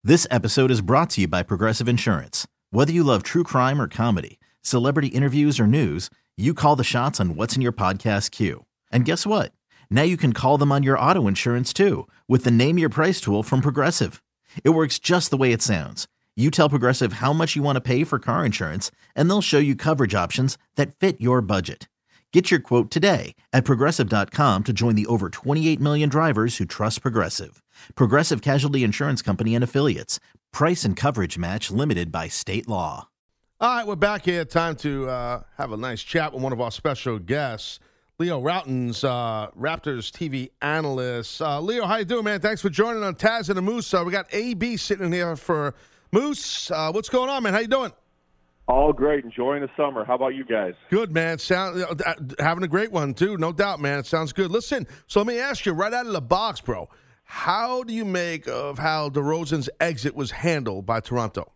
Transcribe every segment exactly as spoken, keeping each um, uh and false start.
This episode is brought to you by Progressive Insurance. Whether you love true crime or comedy, celebrity interviews or news, you call the shots on what's in your podcast queue. And guess what? Now you can call them on your auto insurance too with the Name Your Price tool from Progressive. It works just the way it sounds. You tell Progressive how much you want to pay for car insurance, and they'll show you coverage options that fit your budget. Get your quote today at Progressive dot com to join the over twenty-eight million drivers who trust Progressive. Progressive Casualty Insurance Company and Affiliates. Price and coverage match limited by state law. All right, we're back here. Time to uh, have a nice chat with one of our special guests, Leo Rautins, uh, Raptors T V analyst. Uh, Leo, how you doing, man? Thanks for joining on Taz and the Moose. Uh, we got A B sitting in here for Moose. Uh, what's going on, man? How you doing? All great. Enjoying the summer. How about you guys? Good, man. Sound uh, having a great one, too. No doubt, man. It sounds good. Listen, so let me ask you right out of the box, bro. How do you make of how DeRozan's exit was handled by Toronto?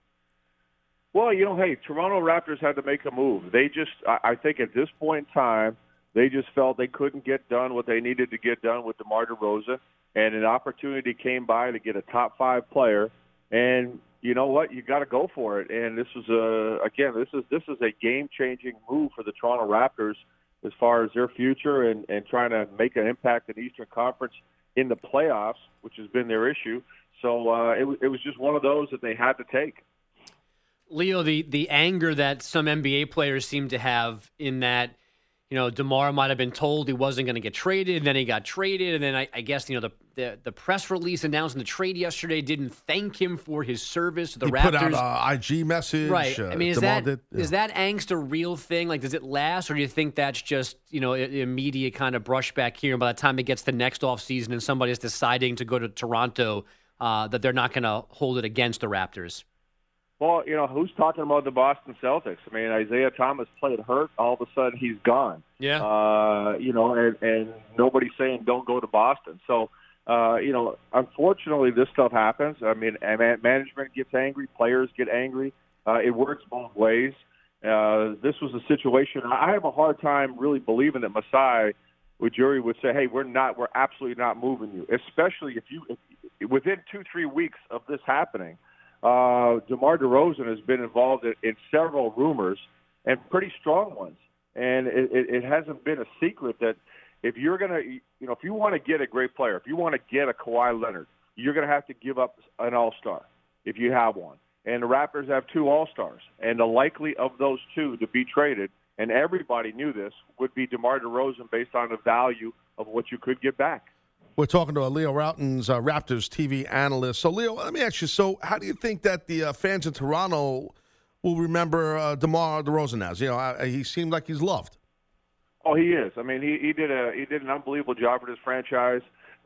Well, you know, hey, Toronto Raptors had to make a move. They just, I, I think at this point in time, they just felt they couldn't get done what they needed to get done with DeMar DeRozan, and an opportunity came by to get a top five player, and you know what? You got to go for it. And this is a again, this is this is a game-changing move for the Toronto Raptors as far as their future and, and trying to make an impact in the Eastern Conference in the playoffs, which has been their issue. So uh, it, it was just one of those that they had to take. Leo, the the anger that some N B A players seem to have in that, you know, DeMar might have been told he wasn't going to get traded, and then he got traded, and then I, I guess, you know, the, the the press release announcing the trade yesterday didn't thank him for his service to the he Raptors. Put out an I G message. Right. Uh, I mean, is DeMar that did, yeah. is that angst a real thing? Like, does it last, or do you think that's just, you know, immediate kind of brushback here, and by the time it gets to next offseason and somebody's deciding to go to Toronto, uh, that they're not going to hold it against the Raptors? Well, you know, who's talking about the Boston Celtics? I mean, Isaiah Thomas played hurt. All of a sudden, he's gone. Yeah. Uh, you know, and, and nobody's saying don't go to Boston. So, uh, you know, unfortunately, this stuff happens. I mean, management gets angry. Players get angry. Uh, it works both ways. Uh, this was a situation. I have a hard time really believing that Masai Ujiri would say, hey, we're not, we're absolutely not moving you, especially if you, if, within two, three weeks of this happening, Uh, DeMar DeRozan has been involved in, in several rumors, and pretty strong ones. And it, it, it hasn't been a secret that if you're going to, you know, if you want to get a great player, if you want to get a Kawhi Leonard, you're going to have to give up an all-star if you have one. And the Raptors have two all-stars. And the likely of those two to be traded, and everybody knew this, would be DeMar DeRozan based on the value of what you could get back. We're talking to Leo Rautins, uh, Raptors T V analyst. So, Leo, let me ask you, so how do you think that the uh, fans in Toronto will remember uh, DeMar DeRozan as? You know, I, he seemed like he's loved. Oh, he is. I mean, he, he did a he did an unbelievable job for this franchise.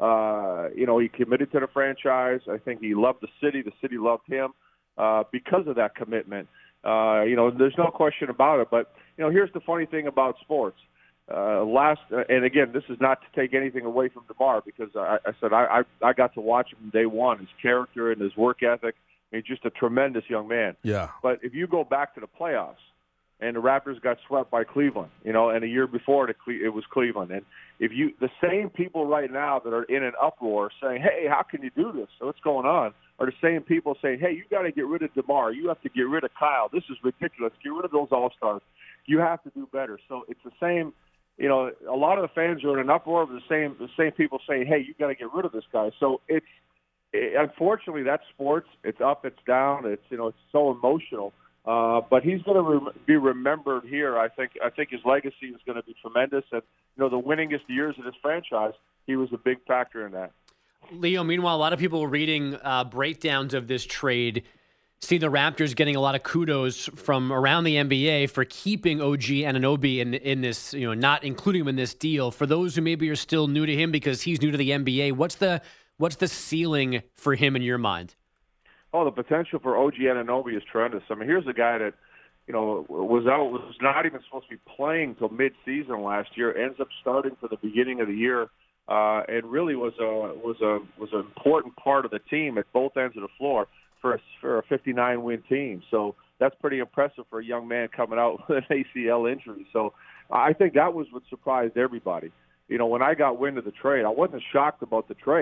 Uh, you know, he committed to the franchise. I think he loved the city. The city loved him uh, because of that commitment. Uh, you know, there's no question about it. But, you know, here's the funny thing about sports. Uh, last uh, and again, this is not to take anything away from DeMar, because I, I said I, I I got to watch him from day one. His character and his work ethic. He's just a tremendous young man. Yeah. But if you go back to the playoffs, and the Raptors got swept by Cleveland, you know, and a year before it, it was Cleveland, and if you the same people right now that are in an uproar saying, "Hey, how can you do this? What's going on?" are the same people saying, "Hey, you got to get rid of DeMar. You have to get rid of Kyle. This is ridiculous. Get rid of those all-stars. You have to do better." So it's the same. You know, a lot of the fans are in an uproar of the same the same people saying, "Hey, you got to get rid of this guy." So it's it, unfortunately that's sports. It's up, it's down. It's you know, it's so emotional. Uh, but he's going to re- be remembered here. I think. I think his legacy is going to be tremendous. And you know, the winningest years of this franchise, he was a big factor in that. Leo, meanwhile, a lot of people were reading uh, breakdowns of this trade. See the Raptors getting a lot of kudos from around the N B A for keeping O G Anunoby in in this, you know, not including him in this deal. For those who maybe are still new to him because he's new to the N B A, what's the what's the ceiling for him in your mind? Oh, the potential for O G Anunoby is tremendous. I mean, here's a guy that, you know, was out was not even supposed to be playing till mid-season last year. Ends up starting for the beginning of the year, uh, and really was a was a was an important part of the team at both ends of the floor. For a, for a fifty-nine win team. So that's pretty impressive for a young man coming out with an A C L injury. So I think that was what surprised everybody. You know, when I got wind of the trade, I wasn't shocked about the trade.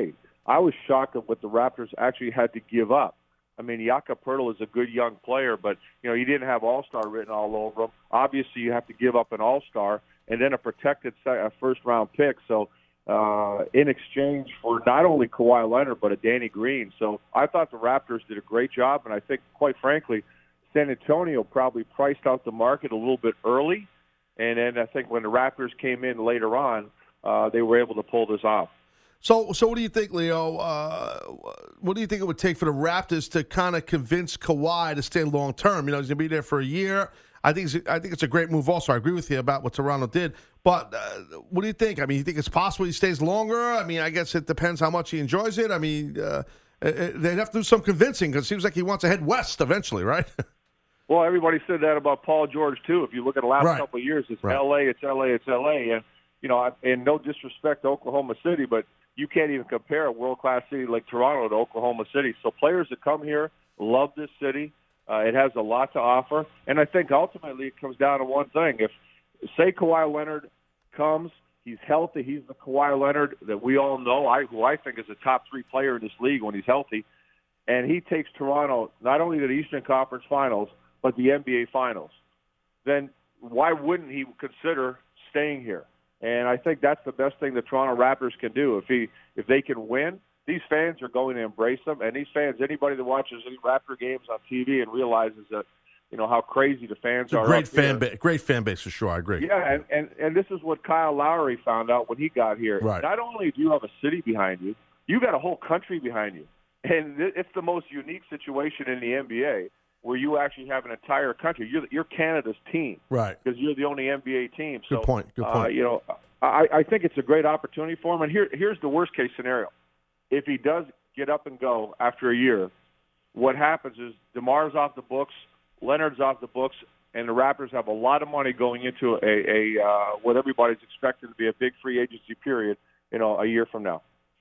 I was shocked at what the Raptors actually had to give up. I mean, Jakob Poeltl is a good young player, but, you know, he didn't have All-Star written all over him. Obviously, you have to give up an All-Star and then a protected first-round pick. So, uh, in exchange for not only Kawhi Leonard, but a Danny Green. So I thought the Raptors did a great job, and I think, quite frankly, San Antonio probably priced out the market a little bit early. And then I think when the Raptors came in later on, uh, they were able to pull this off. So, so what do you think, Leo? Uh, what do you think it would take for the Raptors to kind of convince Kawhi to stay long term? You know, he's going to be there for a year. I think it's, I think it's a great move. Also, I agree with you about what Toronto did. But uh, what do you think? I mean, you think it's possible he stays longer? I mean, I guess it depends how much he enjoys it. I mean, uh, they'd have to do some convincing because it seems like he wants to head west eventually, right? Well, everybody said that about Paul George too. If you look at the last right. couple of years, it's right. L A, it's L A, it's L A, and you know, and no disrespect to Oklahoma City, but you can't even compare a world-class city like Toronto to Oklahoma City. So players that come here love this city. Uh, it has a lot to offer. And I think ultimately it comes down to one thing. If, say, Kawhi Leonard comes, he's healthy, he's the Kawhi Leonard that we all know, I, who I think is a top three player in this league when he's healthy, and he takes Toronto not only to the Eastern Conference Finals, but the N B A Finals, then why wouldn't he consider staying here? And I think that's the best thing the Toronto Raptors can do. If he, if they can win, these fans are going to embrace them. And these fans, anybody that watches any Raptor games on T V and realizes that, you know, how crazy the fans it's a are. Great fan base, great fan base for sure. I agree. Yeah, and, and and this is what Kyle Lowry found out when he got here. Right. Not only do you have a city behind you, you got a whole country behind you, and it's the most unique situation in the N B A. Where you actually have an entire country. You're, you're Canada's team. Right. Because you're the only N B A team. So, good point. Good point. Uh, you know, I, I think it's a great opportunity for him. And here, here's the worst-case scenario. If he does get up and go after a year, what happens is DeMar's off the books, Leonard's off the books, and the Raptors have a lot of money going into a, a uh, what everybody's expecting to be a big free agency period, you know, a year from now.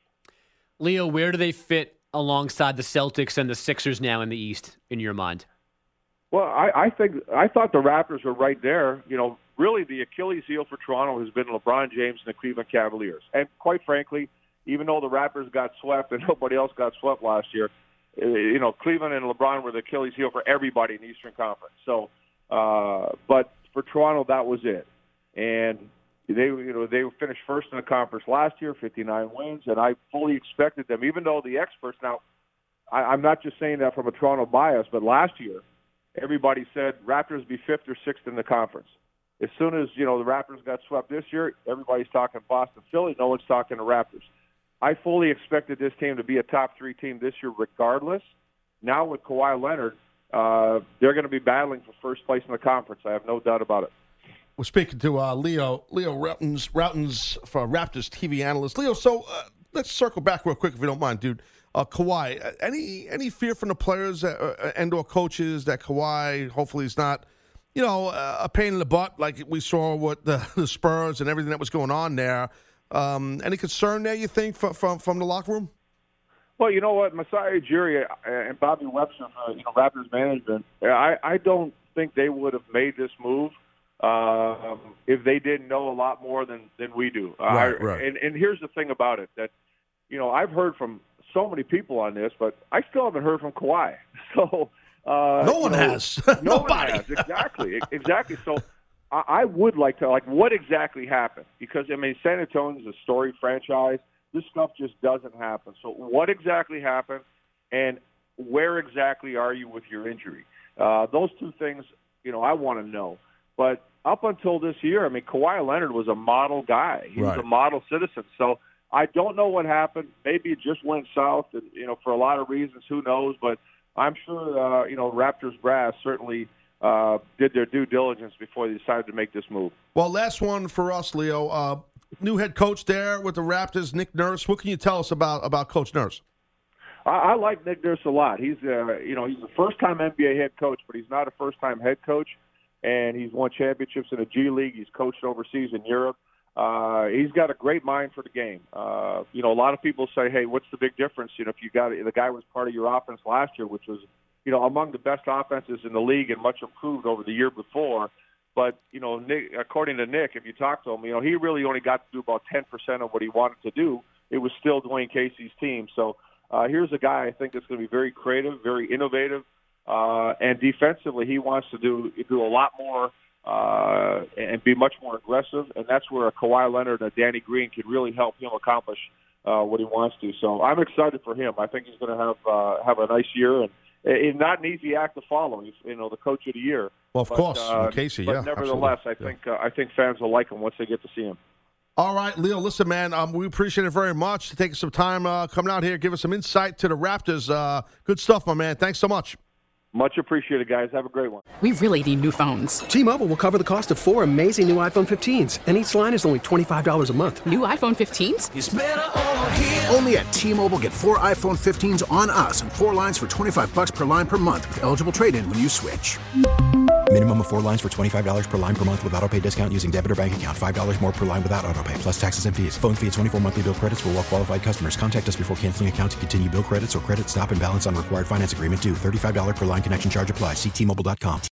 Leo, where do they fit alongside the Celtics and the Sixers now in the East, in your mind? Well, I, I think I thought the Raptors were right there. You know, really the Achilles heel for Toronto has been LeBron James and the Cleveland Cavaliers. And quite frankly, even though the Raptors got swept and nobody else got swept last year, you know, Cleveland and LeBron were the Achilles heel for everybody in the Eastern Conference. So, uh, but for Toronto, that was it. And they, you know, they finished first in the conference last year, fifty-nine wins, and I fully expected them, even though the experts. Now, I, I'm not just saying that from a Toronto bias, but last year, everybody said Raptors be fifth or sixth in the conference. As soon as, you know, the Raptors got swept this year, everybody's talking Boston, Philly. No one's talking the Raptors. I fully expected this team to be a top three team this year regardless. Now with Kawhi Leonard, uh, they're going to be battling for first place in the conference. I have no doubt about it. We're speaking to uh, Leo Leo Rautins, Rautins for Raptors T V analyst. Leo, so uh, let's circle back real quick if you don't mind, dude. Uh, Kawhi, any any fear from the players uh, and or coaches that Kawhi hopefully is not, you know, uh, a pain in the butt like we saw with the, the Spurs and everything that was going on there? Um, any concern there, you think, from from, from the locker room? Well, you know what, Masai Ujiri and Bobby Webster, uh, you know, Raptors management, I, I don't think they would have made this move uh, if they didn't know a lot more than, than we do. Right, uh, right. And, and here's the thing about it, that, you know, I've heard from so many people on this, but I still haven't heard from Kawhi. So uh, no one you know, has. No Nobody. one has. Exactly. Exactly. So I, I would like to, like, what exactly happened? Because, I mean, San Antonio is a storied franchise. This stuff just doesn't happen. So what exactly happened, and where exactly are you with your injury? Uh, those two things, you know, I want to know. But up until this year, I mean, Kawhi Leonard was a model guy. He right. was a model citizen. So I don't know what happened. Maybe it just went south, and, you know, for a lot of reasons. Who knows? But I'm sure, uh, you know, Raptors brass certainly uh, did their due diligence before they decided to make this move. Well, last one for us, Leo. Uh, new head coach there with the Raptors, Nick Nurse. What can you tell us about, about Coach Nurse? I, I like Nick Nurse a lot. He's, uh, you know, he's a first-time N B A head coach, but he's not a first-time head coach. And he's won championships in the G League. He's coached overseas in Europe. Uh, he's got a great mind for the game. Uh, you know, a lot of people say, hey, what's the big difference? You know, if you got the guy was part of your offense last year, which was, you know, among the best offenses in the league and much improved over the year before. But, you know, Nick, according to Nick, if you talk to him, you know, he really only got to do about ten percent of what he wanted to do it was still Dwayne Casey's team. So uh, here's a guy I think that's going to be very creative, very innovative, uh, and defensively he wants to do do a lot more uh, and be much more aggressive, and that's where a Kawhi Leonard and a Danny Green can really help him accomplish uh, what he wants to. So I'm excited for him. I think he's going to have uh, have a nice year, and it's not an easy act to follow. He's, you know, the coach of the year. Well, of but, course, uh, Casey. But yeah, nevertheless, absolutely. I think uh, I think fans will like him once they get to see him. All right, Leo, listen, man, um, we appreciate it very much for taking some time uh, coming out here, give us some insight to the Raptors. Uh, good stuff, my man. Thanks so much. Much appreciated, guys. Have a great one. We really need new phones. T-Mobile will cover the cost of four amazing new iPhone fifteens, and each line is only twenty-five dollars a month. New iPhone fifteens? It's better over here. Only at T-Mobile, get four iPhone fifteens on us and four lines for twenty-five bucks per line per month with eligible trade-in when you switch. Minimum of four lines for twenty-five dollars per line per month with autopay discount using debit or bank account. five dollars more per line without autopay, plus taxes and fees. Phone fee at twenty-four monthly bill credits for well-qualified customers. Contact us before canceling account to continue bill credits or credit stop and balance on required finance agreement due. thirty-five dollars per line connection charge applies. See T Mobile dot com.